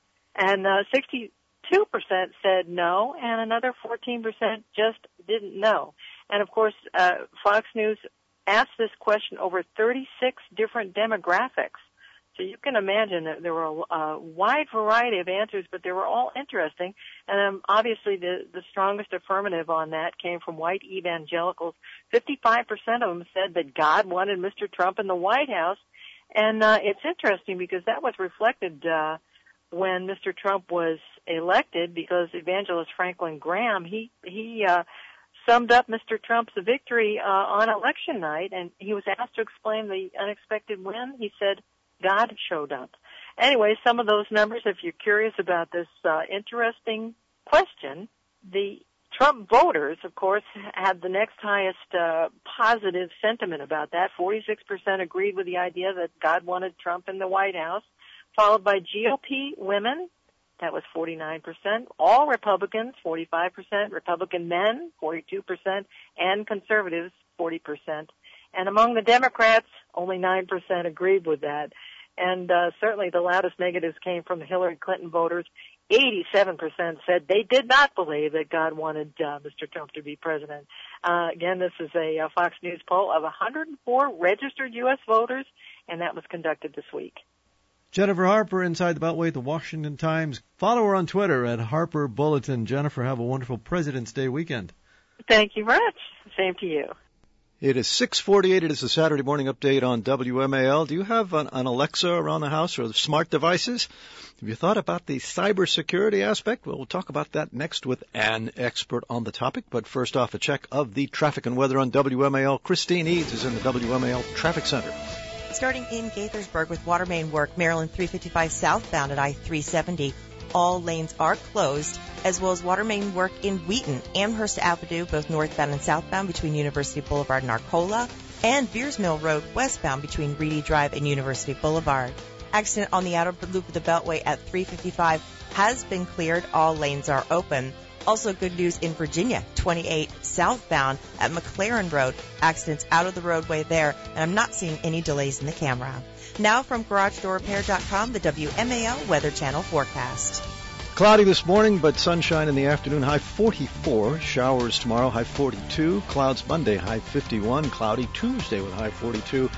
And uh, sixty-two percent said no, and another fourteen percent just didn't know. And, of course, uh, Fox News asked this question over thirty-six different demographics. So you can imagine that there were a, a wide variety of answers, but they were all interesting. And um, obviously the, the strongest affirmative on that came from white evangelicals. fifty-five percent of them said that God wanted Mister Trump in the White House. And uh, it's interesting because that was reflected uh, when Mister Trump was elected, because evangelist Franklin Graham, he, he uh, summed up Mister Trump's victory uh, on election night, and he was asked to explain the unexpected win. He said, God showed up. Anyway, some of those numbers, if you're curious about this uh, interesting question, the Trump voters, of course, had the next highest uh, positive sentiment about that. forty-six percent agreed with the idea that God wanted Trump in the White House, followed by G O P women, that was forty-nine percent, all Republicans, forty-five percent, Republican men, forty-two percent, and conservatives, forty percent. And among the Democrats, only nine percent agreed with that. And uh, certainly the loudest negatives came from the Hillary Clinton voters. eighty-seven percent said they did not believe that God wanted uh, Mister Trump to be president. Uh, again, this is a uh, Fox News poll of one hundred four registered U S voters, and that was conducted this week. Jennifer Harper, inside the Beltway at the Washington Times. Follow her on Twitter at Harper Bulletin. Jennifer, have a wonderful President's Day weekend. Thank you very much. Same to you. It is six forty-eight. It is the Saturday morning update on W M A L. Do you have an, an Alexa around the house or smart devices? Have you thought about the cybersecurity aspect? Well, we'll talk about that next with an expert on the topic. But first off, a check of the traffic and weather on W M A L. Christine Eads is in the W M A L Traffic Center. Starting in Gaithersburg with water main work, Maryland three fifty-five southbound at I three seventy. All lanes are closed, as well as water main work in Wheaton, Amherst Avenue, both northbound and southbound between University Boulevard and Arcola, and Beers Mill Road westbound between Reedy Drive and University Boulevard. Accident on the outer loop of the Beltway at three fifty-five has been cleared. All lanes are open. Also good news in Virginia, twenty-eight southbound at McLaren Road. Accidents out of the roadway there, and I'm not seeing any delays in the camera. Now from Garage Door Repair dot com, the W M A L Weather Channel forecast. Cloudy this morning, but sunshine in the afternoon, high forty-four. Showers tomorrow, high forty-two. Clouds Monday, high fifty-one. Cloudy Tuesday with high forty-two.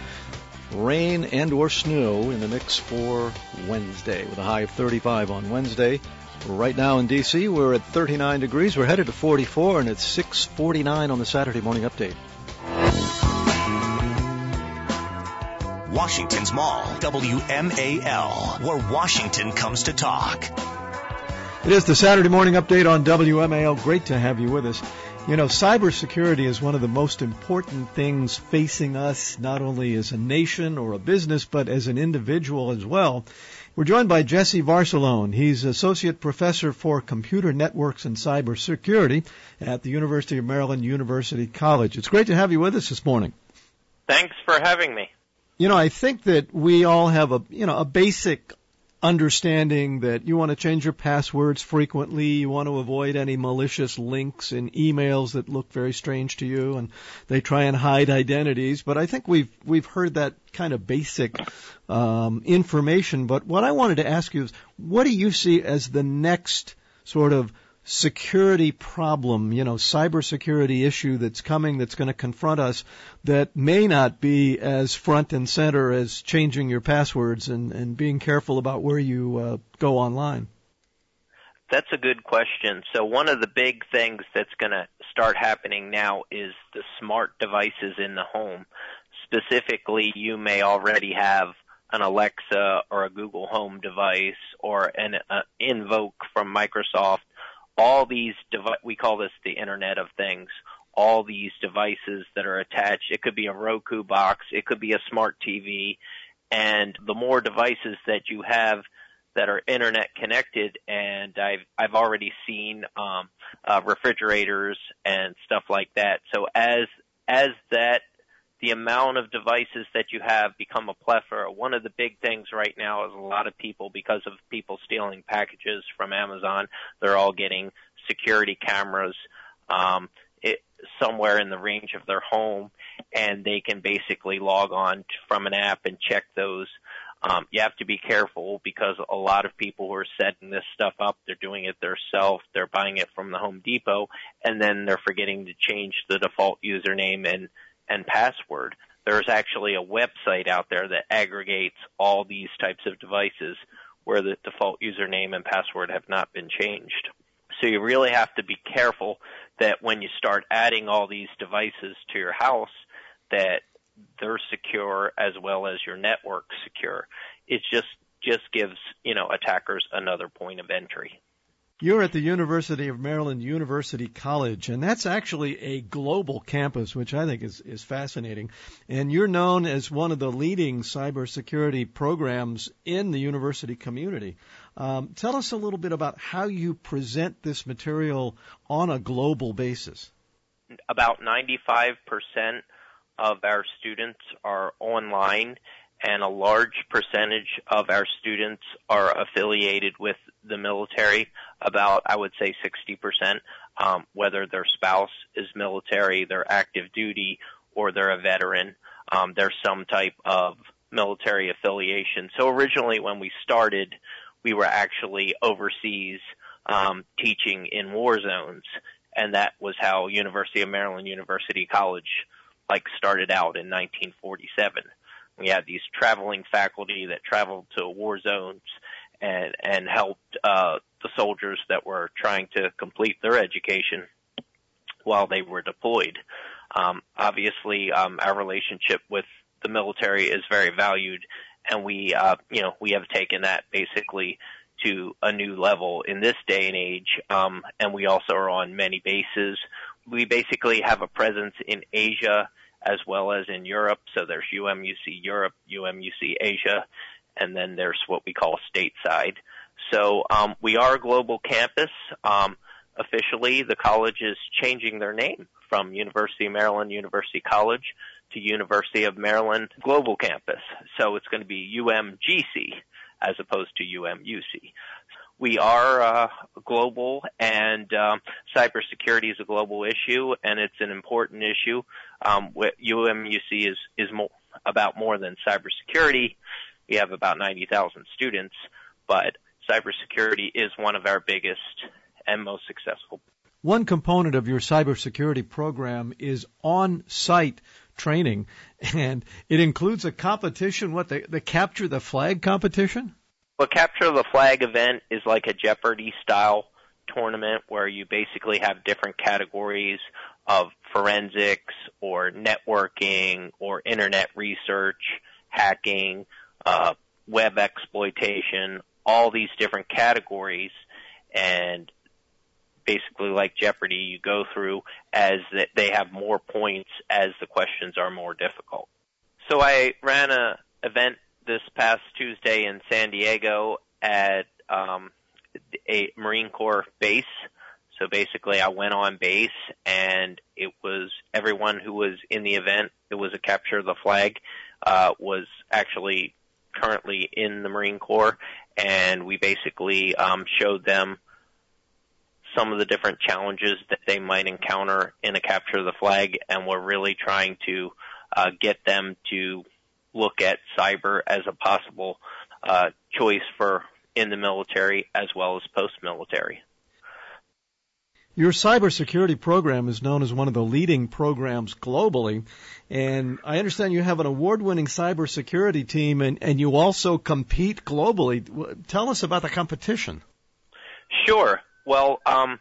Rain and or snow in the mix for Wednesday with a high of thirty-five on Wednesday. Right now in D C, we're at thirty-nine degrees. We're headed to forty-four, and it's six forty-nine on the Saturday morning update. Washington's Mall, W M A L, where Washington comes to talk. It is the Saturday morning update on W M A L. Great to have you with us. You know, cybersecurity is one of the most important things facing us, not only as a nation or a business, but as an individual as well. We're joined by Jesse Varsalone. He's Associate Professor for Computer Networks and Cybersecurity at the University of Maryland University College. It's great to have you with us this morning. Thanks for having me. You know, I think that we all have a, you know, a basic understanding that you want to change your passwords frequently, you want to avoid any malicious links in emails that look very strange to you, and they try and hide identities. But I think we've we've heard that kind of basic um, information. But what I wanted to ask you is, what do you see as the next sort of security problem, you know, cybersecurity issue that's coming, that's going to confront us, that may not be as front and center as changing your passwords and, and being careful about where you uh, go online? That's a good question. So one of the big things that's going to start happening now is the smart devices in the home. Specifically, you may already have an Alexa or a Google Home device or an uh, Invoke from Microsoft. All these, devi- we call this the Internet of Things, all these devices that are attached. It could be a Roku box, it could be a smart T V, and the more devices that you have that are Internet connected, and I've, I've already seen um, uh, refrigerators and stuff like that. So as, as that, the amount of devices that you have become a plethora. One of the big things right now is a lot of people, because of people stealing packages from Amazon, they're all getting security cameras um, it, somewhere in the range of their home, and they can basically log on to, from an app and check those. Um, you have to be careful because a lot of people who are setting this stuff up, they're doing it themselves. They're buying it from the Home Depot, and then they're forgetting to change the default username and and password. There's actually a website out there that aggregates all these types of devices where the default username and password have not been changed. So you really have to be careful that when you start adding all these devices to your house, that they're secure as well as your network's secure. It just, just gives, you know, attackers another point of entry. You're at the University of Maryland University College, and that's actually a global campus, which I think is, is fascinating. And you're known as one of the leading cybersecurity programs in the university community. Um, tell us a little bit about how you present this material on a global basis. About ninety-five percent of our students are online, and a large percentage of our students are affiliated with the military, about, I would say, sixty percent, um, whether their spouse is military, they're active duty, or they're a veteran. Um, there's some type of military affiliation. So originally when we started, we were actually overseas um, teaching in war zones, and that was how University of Maryland University College like started out in nineteen forty-seven. We had these traveling faculty that traveled to war zones and, and helped uh, the soldiers that were trying to complete their education while they were deployed. Um, obviously, um, our relationship with the military is very valued, and we, uh, you know, we have taken that basically to a new level in this day and age. Um, and we also are on many bases. We basically have a presence in Asia as well as in Europe. So there's U M U C Europe, U M U C Asia, and then there's what we call stateside. So um, we are a global campus. Um, officially, the college is changing their name from University of Maryland University College to University of Maryland Global Campus. So it's going to be U M G C as opposed to U M U C. We are uh, global, and um, cybersecurity is a global issue, and it's an important issue. Um, U M U C is, is more, about more than cybersecurity. We have about ninety thousand students, but cybersecurity is one of our biggest and most successful. One component of your cybersecurity program is on-site training, and it includes a competition, what, the, the Capture the Flag competition? Well, Capture the Flag event is like a Jeopardy-style tournament where you basically have different categories of forensics or networking or internet research, hacking, uh, web exploitation, all these different categories. And basically like Jeopardy, you go through as that they have more points as the questions are more difficult. So I ran a event this past Tuesday in San Diego at um, a Marine Corps base. So basically I went on base, and it was everyone who was in the event, it was a capture the flag, uh, was actually currently in the Marine Corps, and we basically um, showed them some of the different challenges that they might encounter in a capture the flag, and we're really trying to uh, get them to look at cyber as a possible uh, choice for in the military as well as post-military. Your cybersecurity program is known as one of the leading programs globally, and I understand you have an award-winning cybersecurity team, and, and you also compete globally. Tell us about the competition. Sure. Well, um,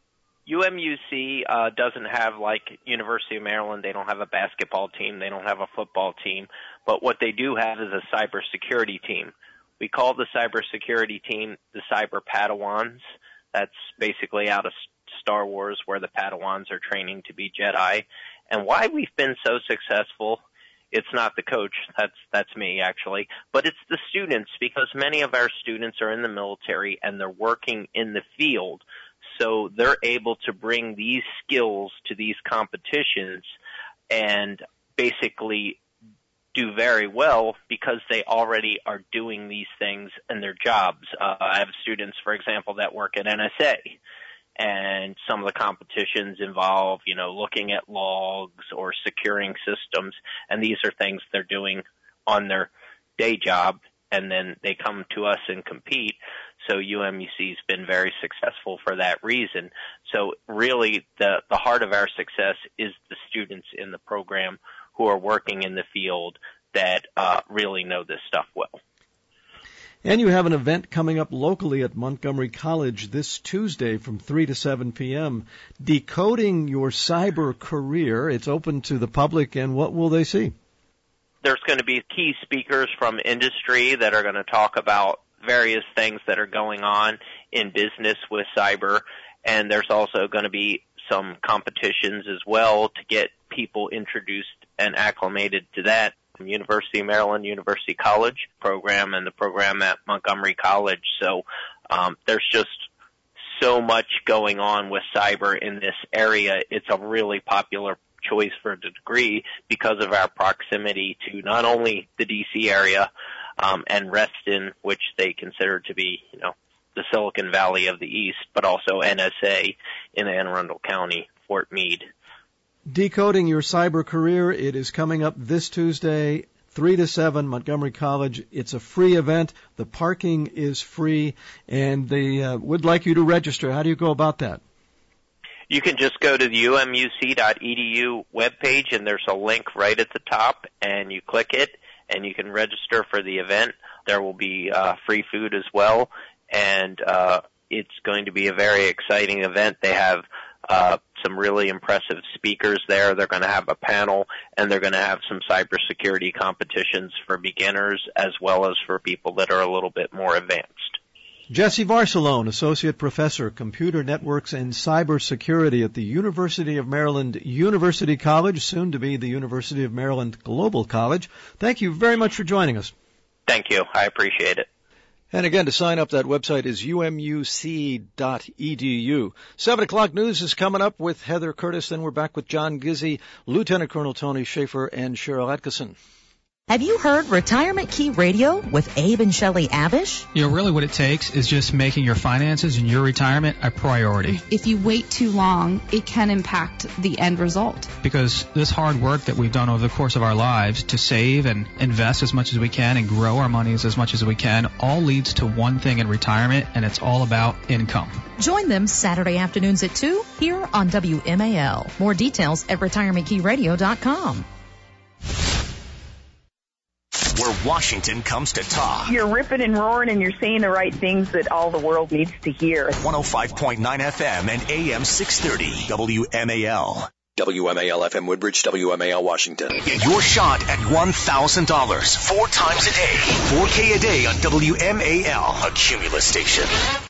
U M U C uh, doesn't have, like University of Maryland, they don't have a basketball team, they don't have a football team, but what they do have is a cybersecurity team. We call the cybersecurity team the Cyber Padawans. That's basically out of Star Wars, where the Padawans are training to be Jedi. And why we've been so successful, it's not the coach, that's that's me actually, but it's the students, because many of our students are in the military and they're working in the field. So they're able to bring these skills to these competitions and basically do very well because they already are doing these things in their jobs. Uh, I have students, for example, that work at N S A. And some of the competitions involve, you know, looking at logs or securing systems. And these are things they're doing on their day job. And then they come to us and compete. So U M U C's been very successful for that reason. So really the, the heart of our success is the students in the program who are working in the field that uh, really know this stuff well. And you have an event coming up locally at Montgomery College this Tuesday from three to seven p.m. Decoding Your Cyber Career. It's open to the public, and what will they see? There's going to be key speakers from industry that are going to talk about various things that are going on in business with cyber, and there's also going to be some competitions as well to get people introduced and acclimated to that. University of Maryland, University College program, and the program at Montgomery College. So um, there's just so much going on with cyber in this area. It's a really popular choice for the degree because of our proximity to not only the D C area um, and Reston, which they consider to be, you know, the Silicon Valley of the East, but also N S A in Anne Arundel County, Fort Meade. Decoding Your Cyber Career. It is coming up this Tuesday, three to seven, Montgomery College. It's a free event. The parking is free, and they uh, would like you to register. How do you go about that? You can just go to the U M U C dot E D U webpage, and there's a link right at the top, and you click it, and you can register for the event. There will be uh, free food as well, and uh, it's going to be a very exciting event. They have Uh, some really impressive speakers there. They're going to have a panel, and they're going to have some cybersecurity competitions for beginners as well as for people that are a little bit more advanced. Jesse Varsalone, Associate Professor, Computer Networks and Cybersecurity at the University of Maryland University College, soon to be the University of Maryland Global College. Thank you very much for joining us. Thank you. I appreciate it. And again, to sign up, that website is U M U C dot E D U. Seven o'clock news is coming up with Heather Curtis. Then we're back with John Gizzi, Lieutenant Colonel Tony Schaefer, and Cheryl Atkinson. Have you heard Retirement Key Radio with Abe and Shelley Avish? You know, really what it takes is just making your finances and your retirement a priority. If you wait too long, it can impact the end result. Because this hard work that we've done over the course of our lives to save and invest as much as we can and grow our monies as much as we can all leads to one thing in retirement, and it's all about income. Join them Saturday afternoons at two here on W M A L. More details at retirement key radio dot com. Where Washington comes to talk. You're ripping and roaring and you're saying the right things that all the world needs to hear. one oh five point nine F M and A M six thirty W M A L. W M A L F M Woodbridge, W M A L Washington. Get your shot at one thousand dollars four times a day. four K a day on W M A L, a Cumulus station.